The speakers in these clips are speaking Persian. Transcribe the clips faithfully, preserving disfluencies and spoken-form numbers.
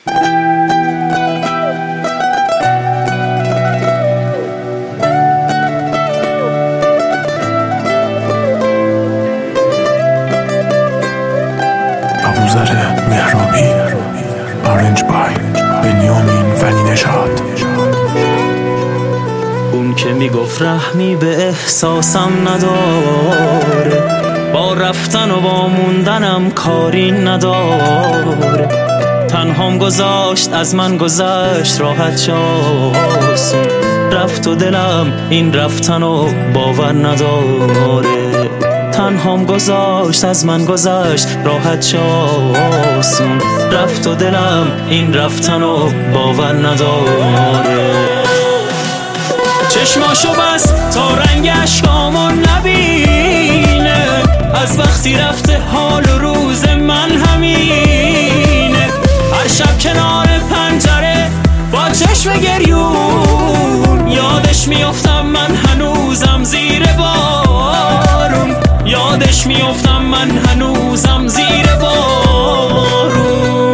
ابوذر مهرابی، آرنج بای بنیامین ولی نژاد. اون که میگفت رحمی به احساسم نداره، با رفتن و با موندنم کاری نداره. تنهام گذاشت از من گذشت راحت شاسون، رفت و دلم این رفتن و باور نداره. تنهام گذاشت از من گذشت راحت شاسون، رفت و دلم این رفتن و باور نداره. چشماشو بس تا رنگ اشکامو نبینه، از وقتی رفته حال و روز من همینه. هر شب کنار پنجره با چشم گریون، یادش میافتم من هنوزم زیر بارون، یادش میافتم من هنوزم زیر بارون.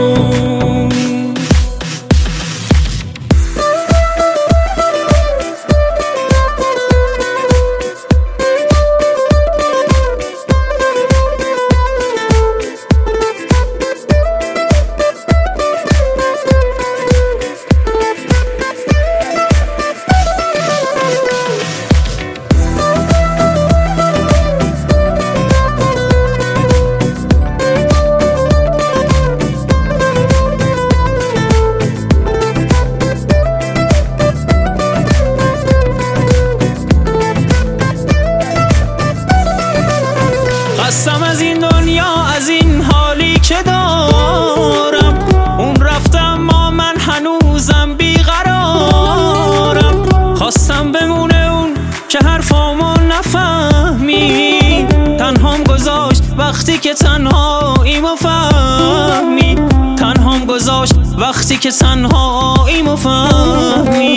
خستم از این دنیا، از این حالی که دارم. اون رفته اما من هنوزم بیقرارم. خواستم بمونه اون که حرفامو نفهمی، تنهام گذاشت وقتی که تنهاییمو فهمی. تنهام گذاشت وقتی که تنهاییمو فهمی.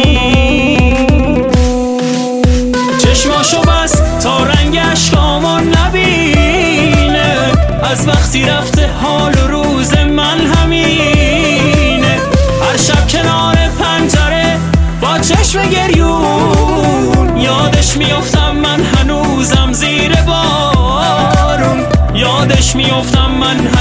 چشماشو بس تا رنگ اشکامو نبینه، از وقتی رفته حال و روز من همینه. هر شب کنار پنجره با چشم گریون، یادش میافتم من هنوزم زیر بارون، یادش میافتم من